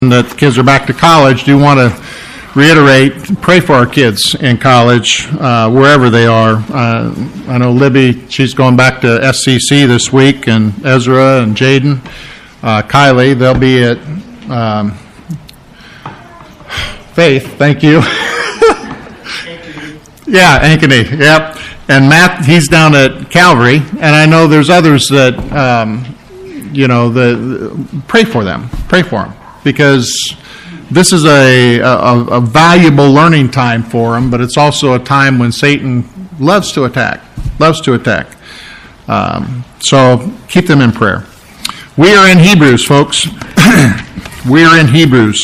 that the kids are back to college, do want to reiterate, pray for our kids in college, wherever they are. I know Libby, she's going back to SCC this week, and Ezra and Jaden, Kylie, they'll be at Faith, thank you. Yeah, Ankeny, yep. And Matt, he's down at Calvary, and I know there's others that, pray for them, because this is a valuable learning time for them, but it's also a time when Satan loves to attack. So keep them in prayer. We are in Hebrews, folks. We are in Hebrews.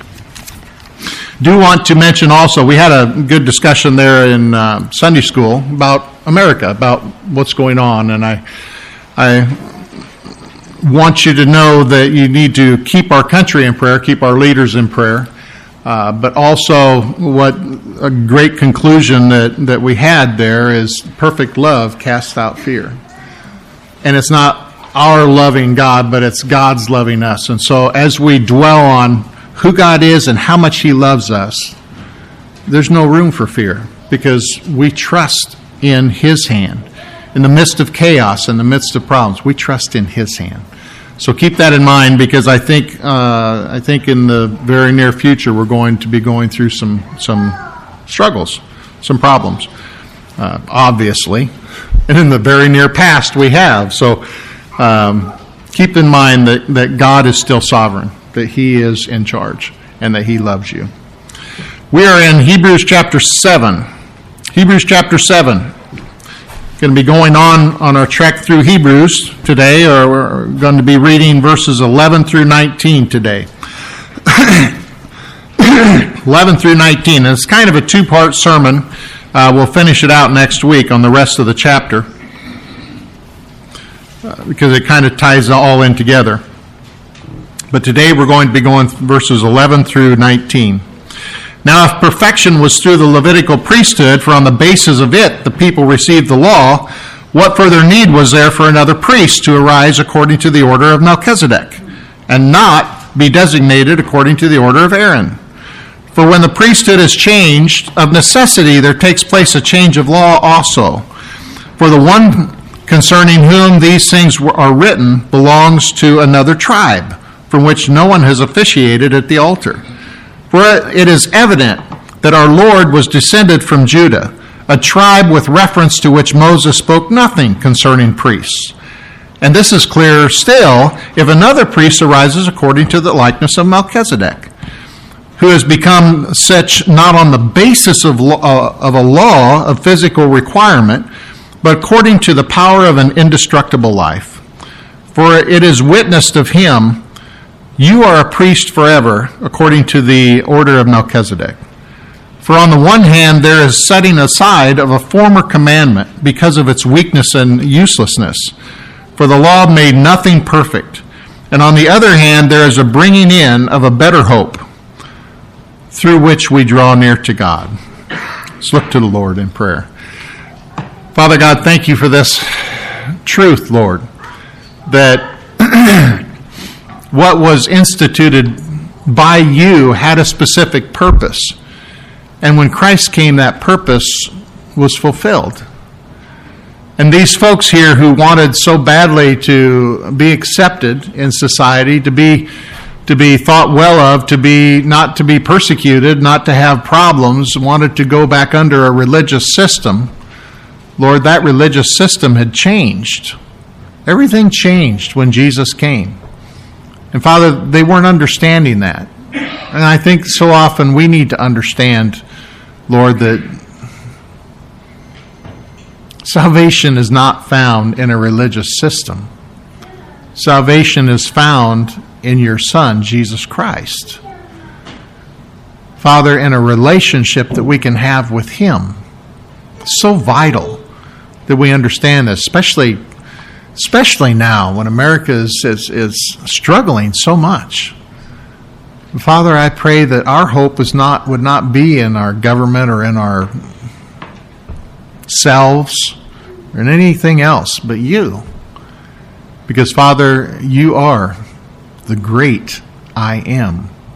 Do want to mention also, we had a good discussion there in Sunday school about America, about what's going on, and I want you to know that you need to keep our country in prayer, keep our leaders in prayer, but also what a great conclusion that we had there is perfect love casts out fear. And it's not our loving God, but it's God's loving us. And so as we dwell on who God is and how much He loves us, there's no room for fear because we trust in His hand. In the midst of chaos, in the midst of problems, we trust in His hand. So keep that in mind, because I think in the very near future we're going to be going through some struggles, some problems, obviously, and in the very near past we have. So keep in mind that God is still sovereign, that He is in charge, and that He loves you. We are in Hebrews chapter 7. Hebrews chapter 7. Going to be going on our trek through Hebrews today, or we're going to be reading verses 11 through 19 today. 11 through 19. And it's kind of a two-part sermon. We'll finish it out next week on the rest of the chapter because it kind of ties it all in together. But today we're going to be going verses 11 through 19. Now, if perfection was through the Levitical priesthood, for on the basis of it the people received the law, what further need was there for another priest to arise according to the order of Melchizedek, and not be designated according to the order of Aaron? For when the priesthood is changed, of necessity there takes place a change of law also. For the one concerning whom these things are written belongs to another tribe, from which no one has officiated at the altar. For it is evident that our Lord was descended from Judah, a tribe with reference to which Moses spoke nothing concerning priests. And this is clearer still if another priest arises according to the likeness of Melchizedek, who has become such not on the basis of a law of physical requirement, but according to the power of an indestructible life. For it is witnessed of him, you are a priest forever, according to the order of Melchizedek. For on the one hand, there is setting aside of a former commandment because of its weakness and uselessness, for the law made nothing perfect. And on the other hand, there is a bringing in of a better hope, through which we draw near to God. Let's look to the Lord in prayer. Father God, thank you for this truth, Lord, that what was instituted by you had a specific purpose. And when Christ came, that purpose was fulfilled. And these folks here who wanted so badly to be accepted in society, to be thought well of, not to be persecuted, not to have problems, wanted to go back under a religious system. Lord, that religious system had changed. Everything changed when Jesus came. And Father, they weren't understanding that. And I think so often we need to understand, Lord, that salvation is not found in a religious system. Salvation is found in your Son, Jesus Christ. Father, in a relationship that we can have with Him. It's so vital that we understand this, especially now when America is struggling so much. Father, I pray that our hope would not be in our government or in our selves or in anything else but you. Because, Father, you are the great I am.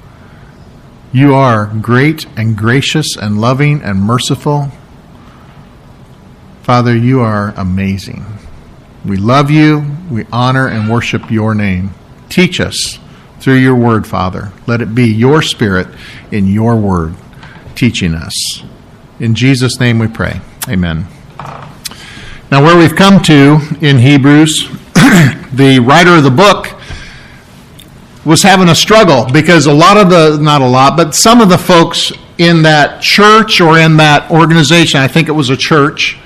You are great and gracious and loving and merciful. Father, you are amazing. We love you. We honor and worship your name. Teach us through your word, Father. Let it be your Spirit in your word teaching us. In Jesus' name we pray. Amen. Now, where we've come to in Hebrews, the writer of the book was having a struggle because some of the folks in that church or in that organization, I think it was a church,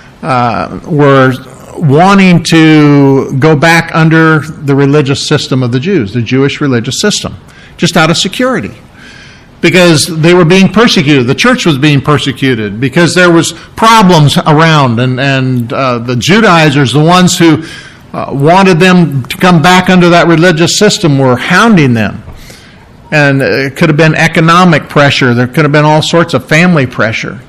were wanting to go back under the religious system of the Jews, the Jewish religious system, just out of security. Because they were being persecuted. The church was being persecuted because there was problems around. And the Judaizers, the ones who wanted them to come back under that religious system, were hounding them. And it could have been economic pressure. There could have been all sorts of family pressure.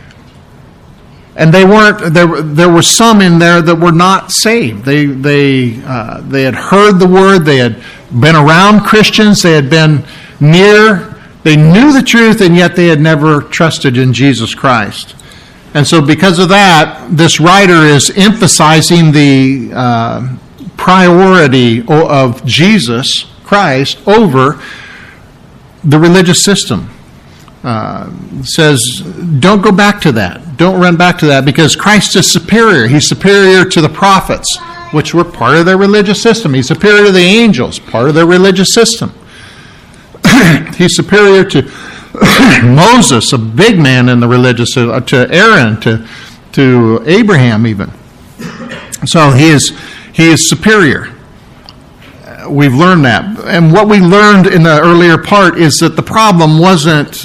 And they weren't. There were some in there that were not saved. They had heard the word. They had been around Christians. They had been near. They knew the truth, and yet they had never trusted in Jesus Christ. And so because of that, this writer is emphasizing the priority of Jesus Christ over the religious system. Says, don't go back to that. Don't run back to that, because Christ is superior. He's superior to the prophets, which were part of their religious system. He's superior to the angels, part of their religious system. He's superior to Moses, a big man in the religious, to Aaron, to Abraham even. So he is superior. We've learned that. And what we learned in the earlier part is that the problem wasn't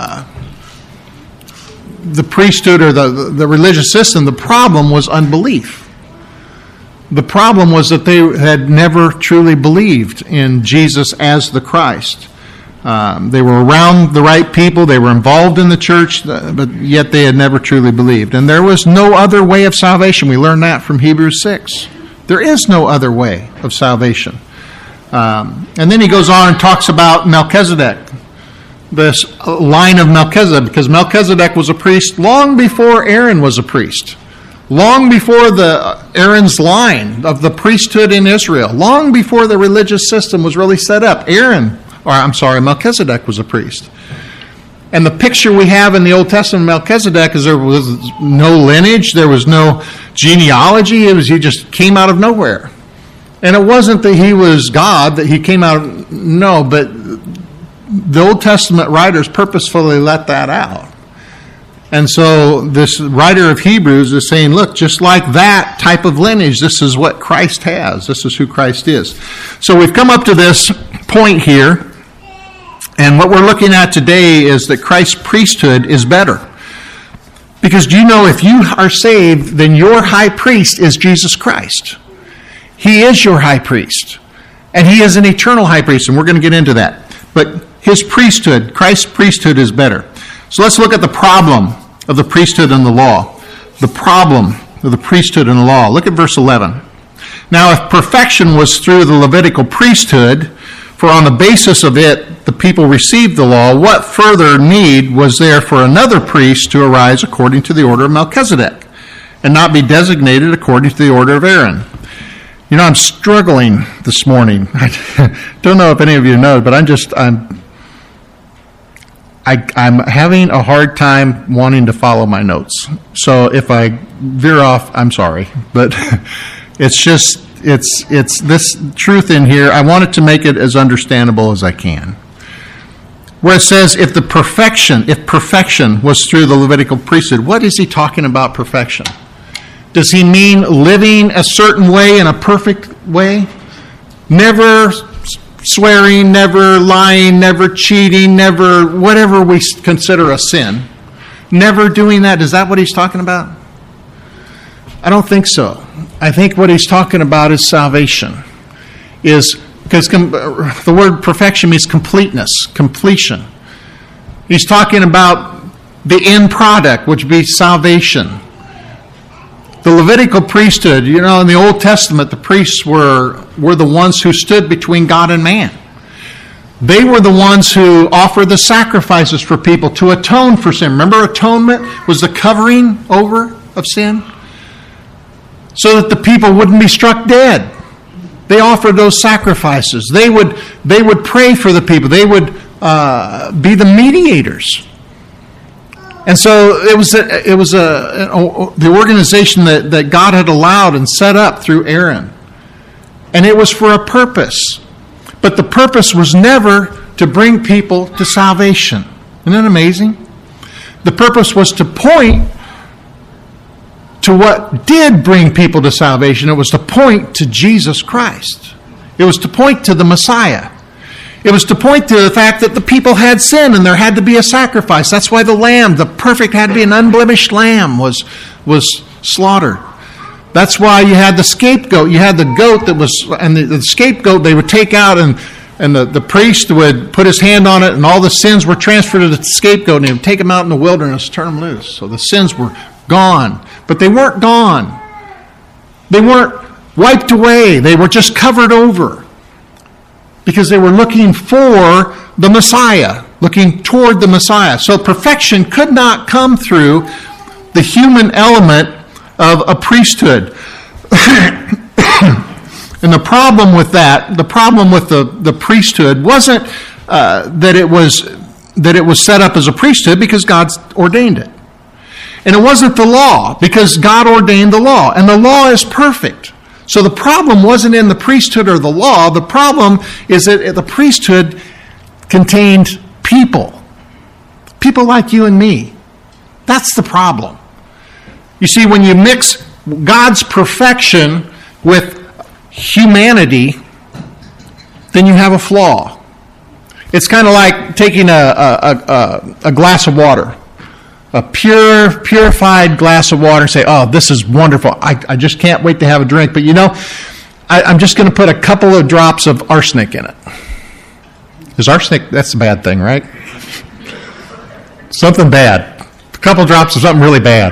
the priesthood or the religious system. The problem was unbelief. The problem was that they had never truly believed in Jesus as the Christ. They were around the right people. They were involved in the church, but yet they had never truly believed. And there was no other way of salvation. We learned that from Hebrews 6. There is no other way of salvation. And then he goes on and talks about Melchizedek, this line of Melchizedek, because Melchizedek was a priest long before Aaron was a priest, long before Aaron's line of the priesthood in Israel, long before the religious system was really set up. Melchizedek was a priest. And the picture we have in the Old Testament of Melchizedek is there was no lineage, there was no genealogy, he just came out of nowhere. And it wasn't that he was God, that he came out, no, but the Old Testament writers purposefully let that out. And so this writer of Hebrews is saying, look, just like that type of lineage, this is what Christ has. This is who Christ is. So we've come up to this point here, and what we're looking at today is that Christ's priesthood is better. Because do you know, if you are saved, then your high priest is Jesus Christ. He is your high priest. And he is an eternal high priest, and we're going to get into that. But his priesthood, Christ's priesthood, is better. So let's look at the problem of the priesthood and the law. The problem of the priesthood and the law. Look at verse 11. Now, if perfection was through the Levitical priesthood, for on the basis of it the people received the law, what further need was there for another priest to arise according to the order of Melchizedek, and not be designated according to the order of Aaron? You know, I'm struggling this morning. I don't know if any of you know, but I'm having a hard time wanting to follow my notes. So if I veer off, I'm sorry. But it's this truth in here. I wanted to make it as understandable as I can. Where it says, if perfection was through the Levitical priesthood, what is he talking about perfection? Does he mean living a certain way in a perfect way? Never swearing, never lying, never cheating, never whatever we consider a sin. Never doing that. Is that what he's talking about? I don't think so. I think what he's talking about is salvation. Because the word perfection means completeness, completion. He's talking about the end product, which would be salvation. The Levitical priesthood, you know, in the Old Testament, the priests were the ones who stood between God and man. They were the ones who offered the sacrifices for people to atone for sin. Remember, atonement was the covering over of sin? So that the people wouldn't be struck dead. They offered those sacrifices. They would pray for the people. They would be the mediators. And so it was the organization that God had allowed and set up through Aaron. And it was for a purpose. But the purpose was never to bring people to salvation. Isn't that amazing? The purpose was to point to what did bring people to salvation. It was to point to Jesus Christ. It was to point to the Messiah. It was to point to the fact that the people had sin and there had to be a sacrifice. That's why the lamb, the perfect, had to be an unblemished lamb, was slaughtered. That's why you had the scapegoat. You had the goat that was, and the scapegoat they would take out, and the priest would put his hand on it, and all the sins were transferred to the scapegoat, and he would take them out in the wilderness, turn them loose. So the sins were gone. But they weren't gone. They weren't wiped away. They were just covered over. Because they were looking for the Messiah, looking toward the Messiah. So perfection could not come through the human element of a priesthood. And the problem with that, the problem with the priesthood wasn't that it was set up as a priesthood because God ordained it. And it wasn't the law because God ordained the law. And the law is perfect. So the problem wasn't in the priesthood or the law. The problem is that the priesthood contained people. People like you and me. That's the problem. You see, when you mix God's perfection with humanity, then you have a flaw. It's kind of like taking a glass of water, a purified glass of water, and say, oh, this is wonderful. I just can't wait to have a drink. But I'm just going to put a couple of drops of arsenic in it. Because arsenic, that's a bad thing, right? Something bad. A couple of drops of something really bad.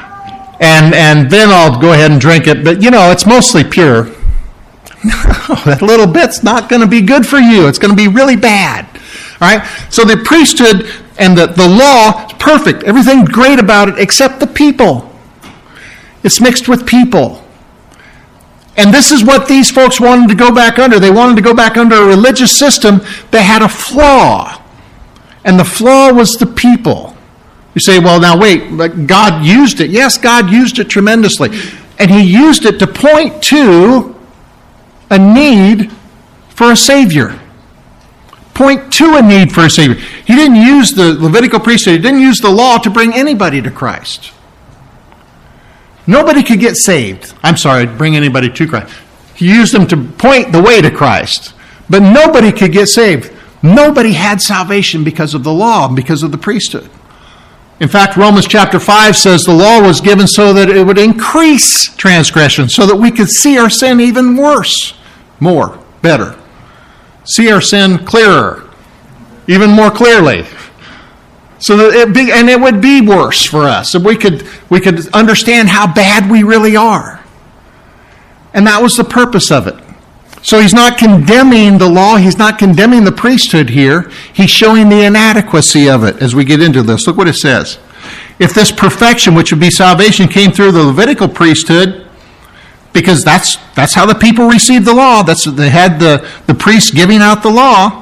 And then I'll go ahead and drink it. But, it's mostly pure. No, that little bit's not going to be good for you. It's going to be really bad. All right? So the priesthood and the law is perfect. Everything's great about it except the people. It's mixed with people. And this is what these folks wanted to go back under. They wanted to go back under a religious system that had a flaw. And the flaw was the people. You say, well, now wait, but God used it. Yes, God used it tremendously. And He used it to point to a need for a Savior. Point to a need for a Savior. He didn't use the Levitical priesthood. He didn't use the law to bring anybody to Christ. Nobody could get saved. Bring anybody to Christ. He used them to point the way to Christ. But nobody could get saved. Nobody had salvation because of the law, because of the priesthood. In fact, Romans chapter 5 says the law was given so that it would increase transgression, so that we could see our sin even worse, more, better. See our sin clearer, even more clearly. So that it would be worse for us. So we could understand how bad we really are. And that was the purpose of it. So He's not condemning the law. He's not condemning the priesthood here. He's showing the inadequacy of it as we get into this. Look what it says. If this perfection, which would be salvation, came through the Levitical priesthood, because that's how the people received the law. They had the priests giving out the law.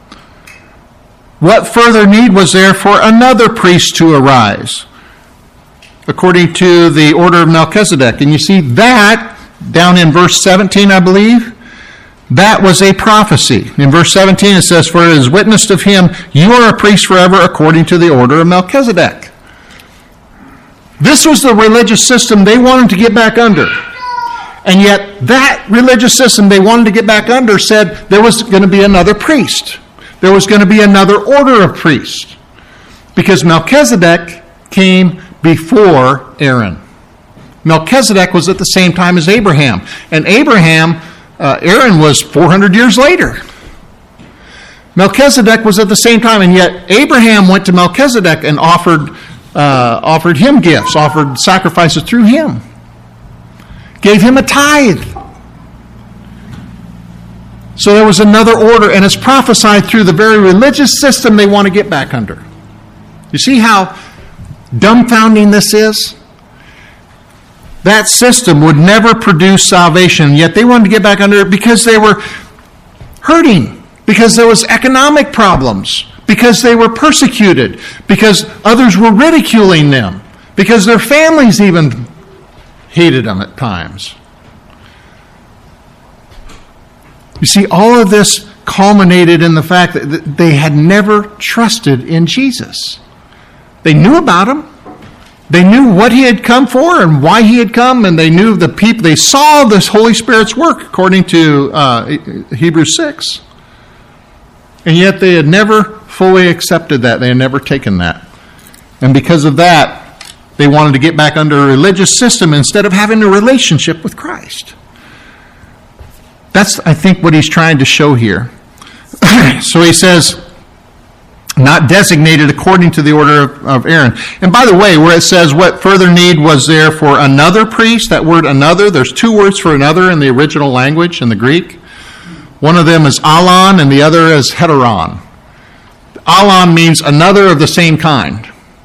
What further need was there for another priest to arise? According to the order of Melchizedek. And you see that down in verse 17, I believe. That was a prophecy. In verse 17 it says, for it is witnessed of him, you are a priest forever according to the order of Melchizedek. This was the religious system they wanted to get back under. And yet that religious system they wanted to get back under said there was going to be another priest. There was going to be another order of priests. Because Melchizedek came before Aaron. Melchizedek was at the same time as Abraham. And Aaron was 400 years later. Melchizedek was at the same time, and yet Abraham went to Melchizedek and offered him gifts, offered sacrifices through him, gave him a tithe. So there was another order, and it's prophesied through the very religious system they want to get back under. You see how dumbfounding this is? That system would never produce salvation, yet they wanted to get back under it because they were hurting, because there was economic problems, because they were persecuted, because others were ridiculing them, because their families even hated them at times. You see, all of this culminated in the fact that they had never trusted in Jesus. They knew about him. They knew what he had come for and why he had come, and they knew the people. They saw this Holy Spirit's work, according to Hebrews 6. And yet they had never fully accepted that. They had never taken that. And because of that, they wanted to get back under a religious system instead of having a relationship with Christ. That's, I think, what he's trying to show here. So he says, not designated according to the order of Aaron. And by the way, where it says, what further need was there for another priest? That word another, there's two words for another in the original language, in the Greek. One of them is alon, and the other is heteron. Alon means another of the same kind.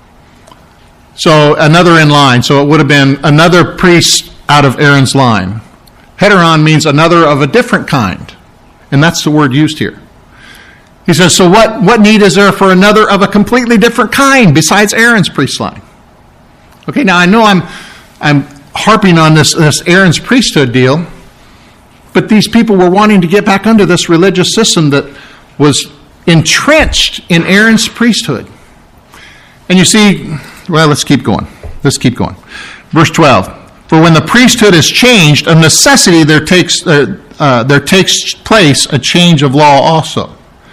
So another in line. So it would have been another priest out of Aaron's line. Heteron means another of a different kind. And that's the word used here. He says, so what need is there for another of a completely different kind besides Aaron's priest line? Okay, now I know I'm harping on this Aaron's priesthood deal, but these people were wanting to get back under this religious system that was entrenched in Aaron's priesthood. And you see, well, let's keep going. Verse 12. For when the priesthood is changed, of necessity there takes place a change of law also.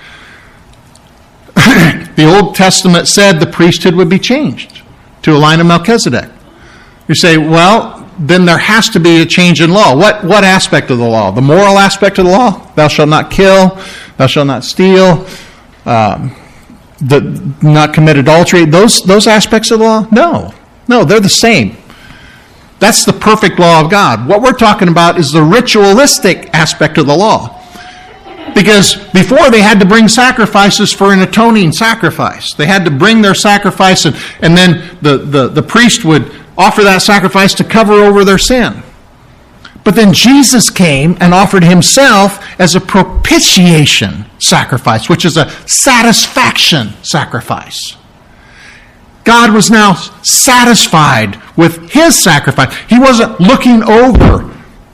The Old Testament said the priesthood would be changed to a line of Melchizedek. You say, well, then there has to be a change in law. What aspect of the law? The moral aspect of the law? Thou shalt not kill, thou shalt not steal, not commit adultery. Those aspects of the law? No, they're the same. That's the perfect law of God. What we're talking about is the ritualistic aspect of the law. Because before they had to bring sacrifices for an atoning sacrifice. They had to bring their sacrifice, and then the priest would offer that sacrifice to cover over their sin. But then Jesus came and offered himself as a propitiation sacrifice, which is a satisfaction sacrifice. God was now satisfied with his sacrifice. He wasn't looking over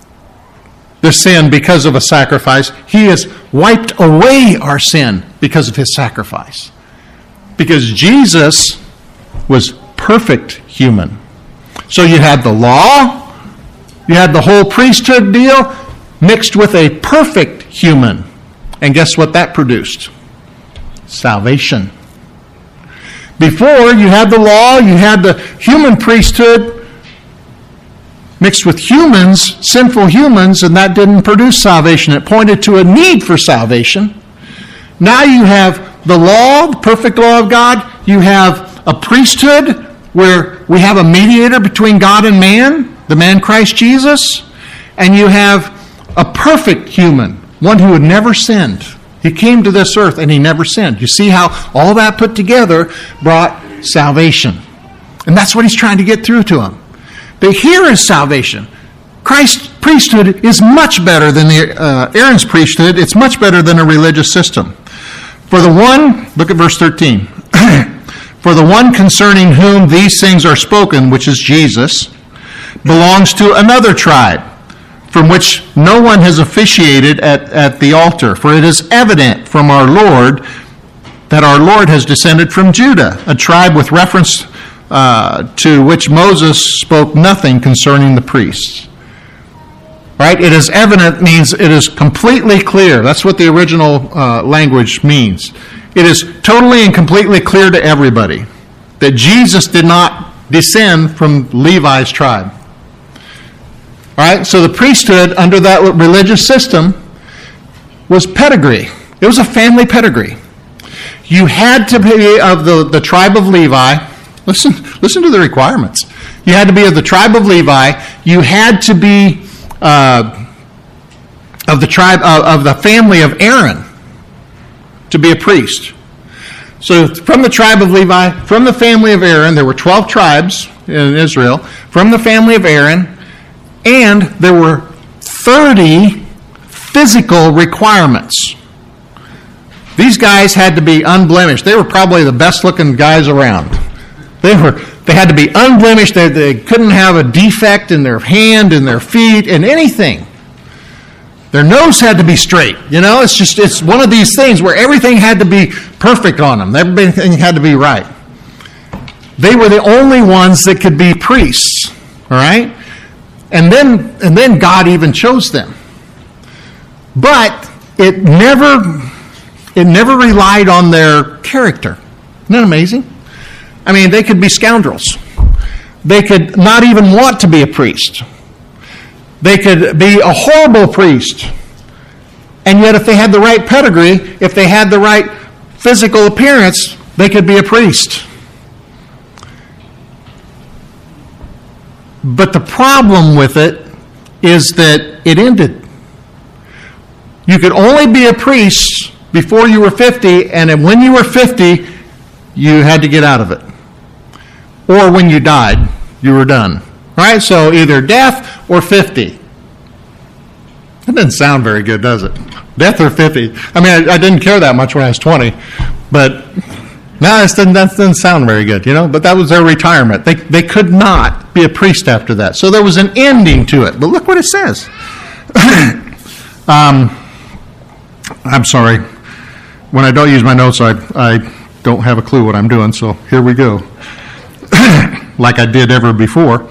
the sin because of a sacrifice. He has wiped away our sin because of his sacrifice. Because Jesus was perfect human. So you had the law, you had the whole priesthood deal mixed with a perfect human. And guess what that produced? Salvation. Before, you had the law, you had the human priesthood mixed with humans, sinful humans, and that didn't produce salvation. It pointed to a need for salvation. Now you have the law, the perfect law of God. You have a priesthood where we have a mediator between God and man, the man Christ Jesus. And you have a perfect human, one who had never sinned. He came to this earth and he never sinned. You see how all that put together brought salvation. And that's what he's trying to get through to them. But here is salvation. Christ's priesthood is much better than Aaron's priesthood. It's much better than a religious system. For the one, look at verse 13. For the one concerning whom these things are spoken, which is Jesus, belongs to another tribe, from which no one has officiated at the altar. For it is evident from our Lord that our Lord has descended from Judah, a tribe with reference to which Moses spoke nothing concerning the priests. Right? It is evident means it is completely clear. That's what the original language means. It is totally and completely clear to everybody that Jesus did not descend from Levi's tribe. All right, so the priesthood under that religious system was pedigree. It was a family pedigree. You had to be of the tribe of Levi. Listen to the requirements. You had to be of the tribe of Levi. You had to be of the tribe of the family of Aaron to be a priest. So from the tribe of Levi, from the family of Aaron, there were 12 tribes in Israel, from the family of Aaron, and there were 30 physical requirements. These guys had to be unblemished. They were probably the best looking guys around. They had to be unblemished. They couldn't have a defect in their hand, in their feet, in anything. Their nose had to be straight. It's one of these things where everything had to be perfect on them. Everything had to be right. They were the only ones that could be priests. All right? And then God even chose them. But it never relied on their character. Isn't that amazing? I mean, they could be scoundrels. They could not even want to be a priest. They could be a horrible priest. And yet if they had the right pedigree, if they had the right physical appearance, they could be a priest. But the problem with it is that it ended. You could only be a priest before you were 50, and when you were 50, you had to get out of it. Or when you died, you were done. Right? So either death or 50. That doesn't sound very good, does it? Death or 50. I mean, I didn't care that much when I was 20, but no, that doesn't sound very good, But that was their retirement. They could not be a priest after that. So there was an ending to it. But look what it says. I'm sorry. When I don't use my notes, I don't have a clue what I'm doing, so here we go. Like I did ever before.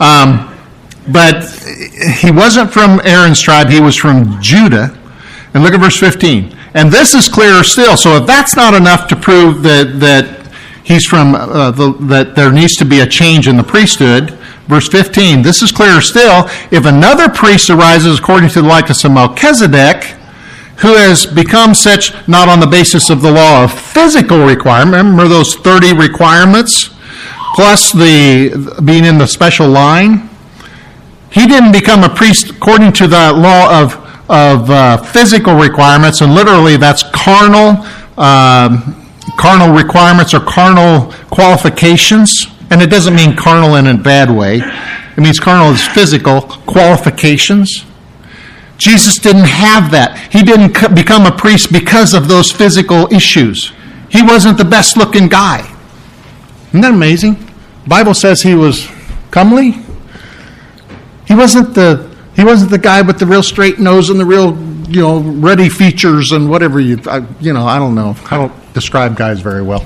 But he wasn't from Aaron's tribe, he was from Judah. And look at verse 15. And this is clearer still. So if that's not enough to prove that he's from, that there needs to be a change in the priesthood, verse 15, this is clearer still. If another priest arises according to the likeness of Melchizedek, who has become such not on the basis of the law of physical requirement, remember those 30 requirements, plus the being in the special line, he didn't become a priest according to the law of physical requirements, and literally that's carnal requirements or carnal qualifications. And it doesn't mean carnal in a bad way. It means carnal is physical qualifications. Jesus didn't have that. He didn't become a priest because of those physical issues. He wasn't the best looking guy. Isn't that amazing? The Bible says he was comely. He wasn't the guy with the real straight nose and the real, ruddy features and whatever I don't know. I don't describe guys very well.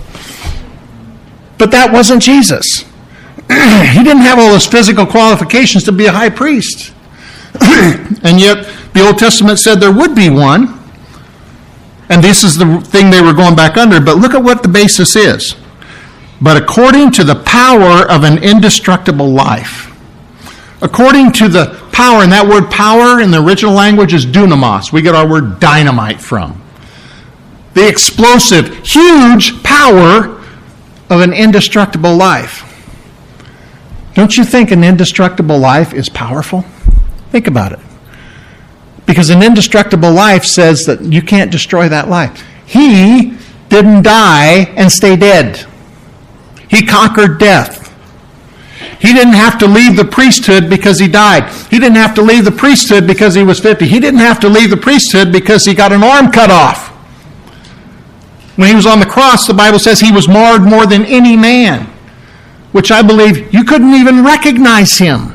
But that wasn't Jesus. He didn't have all those physical qualifications to be a high priest. And yet the Old Testament said there would be one. And this is the thing they were going back under. But look at what the basis is. But according to the power of an indestructible life. According to the power, and that word power in the original language is dunamos. We get our word dynamite from. The explosive, huge power of an indestructible life. Don't you think an indestructible life is powerful? Think about it. Because an indestructible life says that you can't destroy that life. He didn't die and stay dead. He conquered death. He didn't have to leave the priesthood because he died. He didn't have to leave the priesthood because he was 50. He didn't have to leave the priesthood because he got an arm cut off. When he was on the cross, the Bible says he was marred more than any man, which I believe you couldn't even recognize him.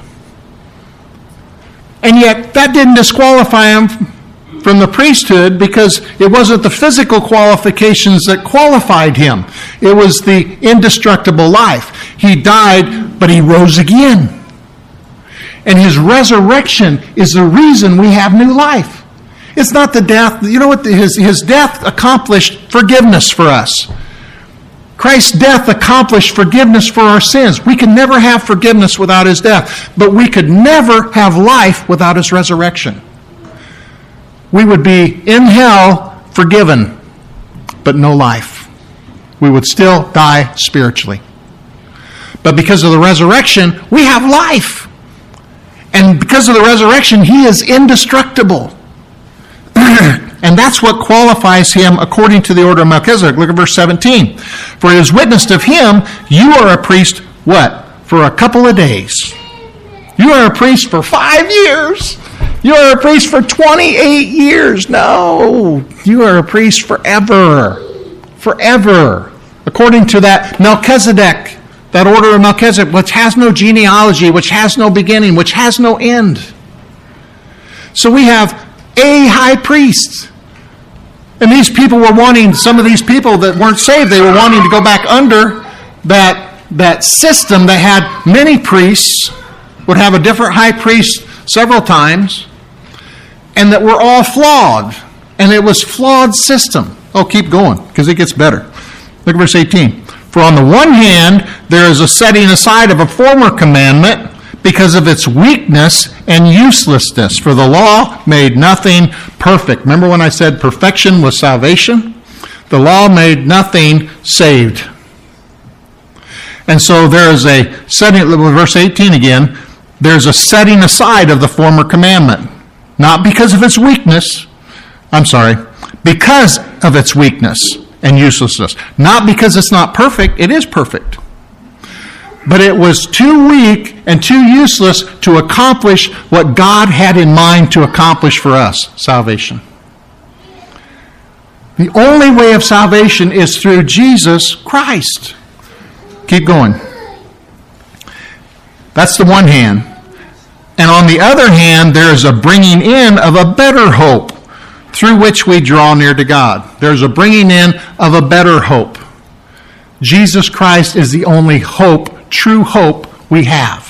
And yet that didn't disqualify him from the priesthood because it wasn't the physical qualifications that qualified him. It was the indestructible life. He died, but he rose again. And his resurrection is the reason we have new life. It's not the death. You know what? His death accomplished forgiveness for us. Christ's death accomplished forgiveness for our sins. We can never have forgiveness without his death, but we could never have life without his resurrection. We would be in hell forgiven, but no life. We would still die spiritually. But because of the resurrection, we have life. And because of the resurrection, he is indestructible. And that's what qualifies him according to the order of Melchizedek. Look at verse 17. For it is witnessed of him, you are a priest, what? For a couple of days. You are a priest for 5 years. You are a priest for 28 years. No, you are a priest forever. Forever. According to that Melchizedek, that order of Melchizedek, which has no genealogy, which has no beginning, which has no end. So we have a high priest. And these people were wanting, some of these people that weren't saved, they were wanting to go back under that system that had many priests, would have a different high priest several times, and that were all flawed. And it was flawed system. Oh, keep going, because it gets better. Look at verse 18. For on the one hand, there is a setting aside of a former commandment because of its weakness and uselessness. For the law made nothing perfect. Remember when I said perfection was salvation? The law made nothing saved. And so there is a setting, verse 18 again, there's a setting aside of the former commandment. Not because of its weakness. Because of its weakness and uselessness. Not because it's not perfect. It is perfect. But it was too weak and too useless to accomplish what God had in mind to accomplish for us, salvation. The only way of salvation is through Jesus Christ. Keep going. That's the one hand. And on the other hand, there is a bringing in of a better hope through which we draw near to God. There's a bringing in of a better hope. Jesus Christ is the only hope, true hope we have.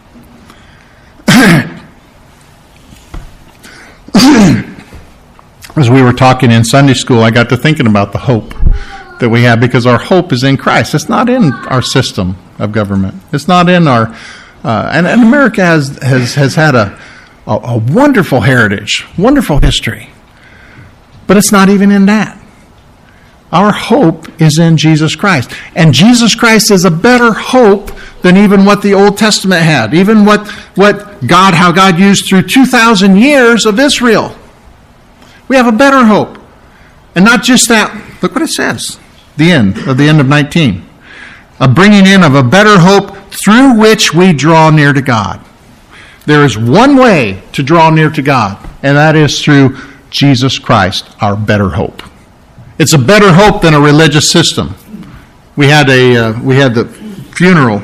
As we were talking in Sunday school, I got to thinking about the hope that we have because our hope is in Christ. It's not in our system of government. It's not in our... and America has had a wonderful heritage, wonderful history. But it's not even in that. Our hope is in Jesus Christ. And Jesus Christ is a better hope than even what the Old Testament had. Even how God used through 2,000 years of Israel. We have a better hope. And not just that. Look what it says. The end of 19. A bringing in of a better hope through which we draw near to God. There is one way to draw near to God, and that is through Jesus Christ, our better hope. It's a better hope than a religious system. We had the funeral.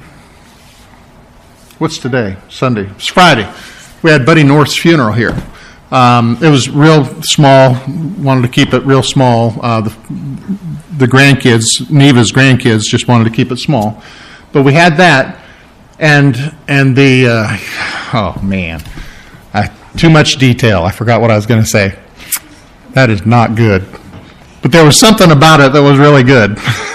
What's today? Sunday. It's Friday. We had Buddy North's funeral here. It was real small. Wanted to keep it real small. The grandkids, Neva's grandkids, just wanted to keep it small. But we had that, and the oh man, too much detail. I forgot what I was going to say. That is not good. But there was something about it that was really good.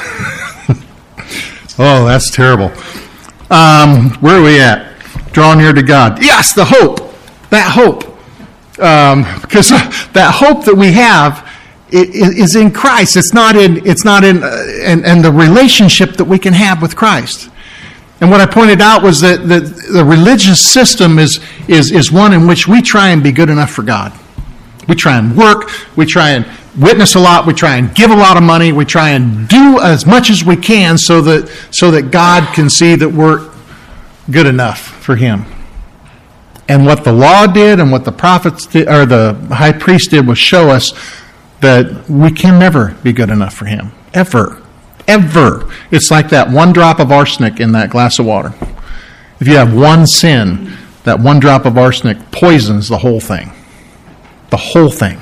Oh, that's terrible. Where are we at? Draw near to God. Yes, the hope. That hope. Because that hope that we have is in Christ. It's not in the relationship that we can have with Christ. And what I pointed out was that the religious system is one in which we try and be good enough for God. We try and work. We try and witness a lot. We try and give a lot of money. We try and do as much as we can so that God can see that we're good enough for Him. And what the law did and what the prophets did, or the high priest did, was show us that we can never be good enough for Him. Ever. Ever. It's like that one drop of arsenic in that glass of water. If you have one sin, that one drop of arsenic poisons the whole thing. The whole thing.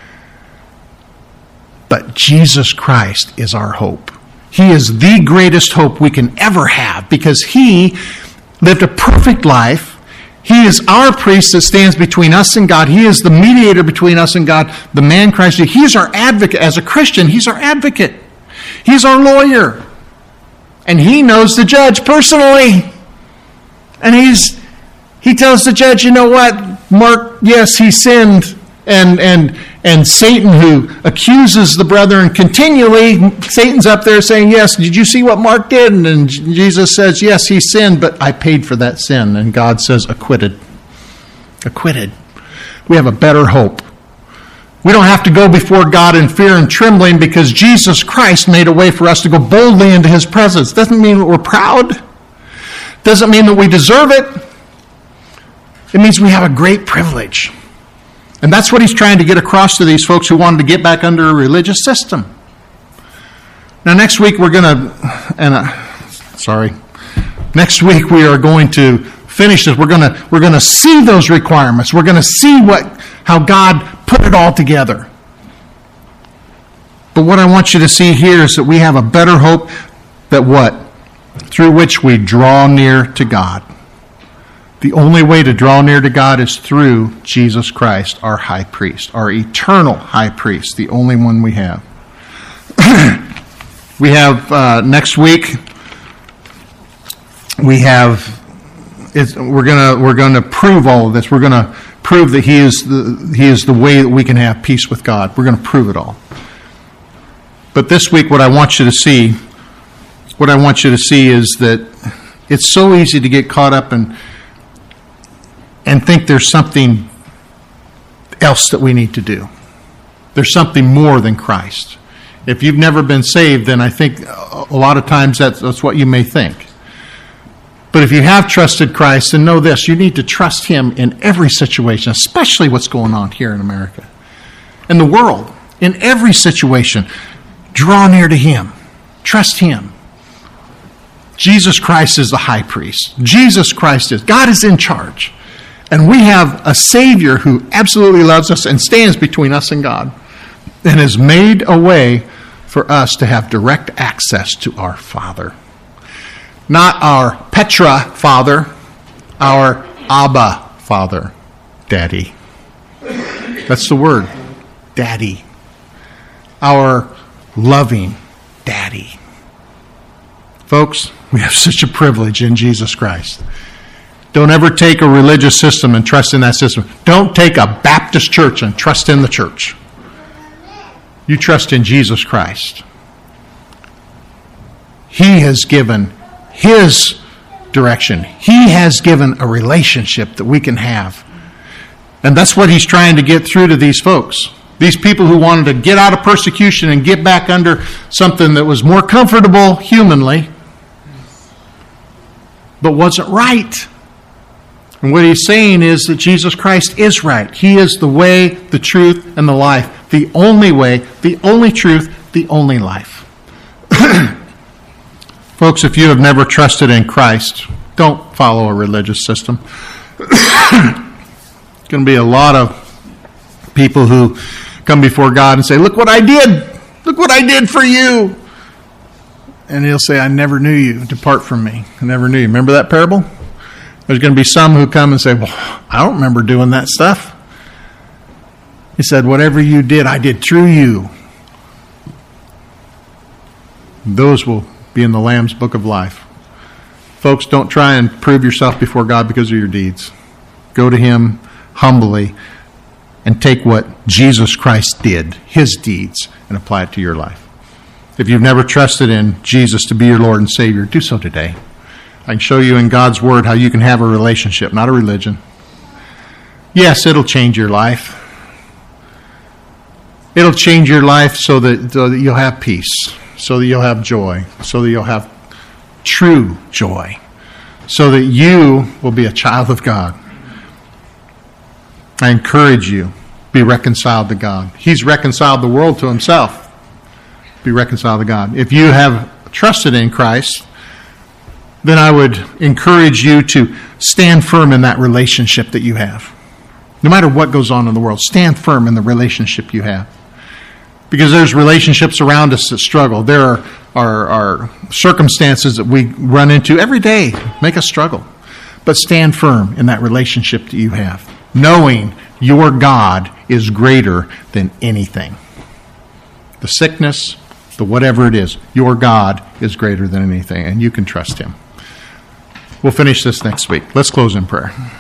But Jesus Christ is our hope. He is the greatest hope we can ever have because He lived a perfect life. He is our priest that stands between us and God. He is the mediator between us and God, the man Christ. He is our advocate. As a Christian, He's our advocate. He's our lawyer. And He knows the judge personally. And He tells the judge, you know what, Mark, yes, he sinned. And Satan, who accuses the brethren continually, Satan's up there saying, yes, did you see what Mark did? And Jesus says, yes, he sinned, but I paid for that sin. And God says, acquitted. Acquitted. We have a better hope We don't have to go before God in fear and trembling because Jesus Christ made a way for us to go boldly into his presence. Doesn't mean that we're proud. Doesn't mean that we deserve it. It means we have a great privilege. And that's what he's trying to get across to these folks who wanted to get back under a religious system. Now next week next week we are going to finish this. We're going to see those requirements. We're going to see how God put it all together. But what I want you to see here is that we have a better hope that what? Through which we draw near to God. The only way to draw near to God is through Jesus Christ, our high priest, our eternal high priest, the only one we have. We have next week. We're going to prove all of this. We're going to prove that He is the way that we can have peace with God. We're going to prove it all. But this week, what I want you to see is that it's so easy to get caught up and think there's something else that we need to do. There's something more than Christ. If you've never been saved, then I think a lot of times that's what you may think. But if you have trusted Christ, then know this, you need to trust Him in every situation, especially what's going on here in America. In the world, in every situation, draw near to Him. Trust Him. Jesus Christ is the high priest. Jesus Christ is. God is in charge. And we have a Savior who absolutely loves us and stands between us and God and has made a way for us to have direct access to our Father. Not our Petra Father, our Abba Father, Daddy. That's the word, Daddy. Our loving Daddy. Folks, we have such a privilege in Jesus Christ. Don't ever take a religious system and trust in that system. Don't take a Baptist church and trust in the church. You trust in Jesus Christ. He has given His direction. He has given a relationship that we can have. And that's what He's trying to get through to these folks. These people who wanted to get out of persecution and get back under something that was more comfortable humanly, but wasn't right. And what He's saying is that Jesus Christ is right. He is the way, the truth, and the life. The only way, the only truth, the only life. Folks, if you have never trusted in Christ, don't follow a religious system. There's going to be a lot of people who come before God and say, look what I did. Look what I did for you. And He'll say, I never knew you. Depart from me. I never knew you. Remember that parable? There's going to be some who come and say, well, I don't remember doing that stuff. He said, whatever you did, I did through you. Those will be in the Lamb's Book of Life. Folks, don't try and prove yourself before God because of your deeds. Go to Him humbly and take what Jesus Christ did, His deeds, and apply it to your life. If you've never trusted in Jesus to be your Lord and Savior, do so today. I can show you in God's Word how you can have a relationship, not a religion. Yes, it'll change your life. It'll change your life so that you'll have peace, so that you'll have joy, so that you'll have true joy, so that you will be a child of God. I encourage you, be reconciled to God. He's reconciled the world to Himself. Be reconciled to God. If you have trusted in Christ, then I would encourage you to stand firm in that relationship that you have. No matter what goes on in the world, stand firm in the relationship you have. Because there's relationships around us that struggle. There are circumstances that we run into every day, make us struggle. But stand firm in that relationship that you have, knowing your God is greater than anything. The sickness, the whatever it is, your God is greater than anything, and you can trust Him. We'll finish this next week. Let's close in prayer.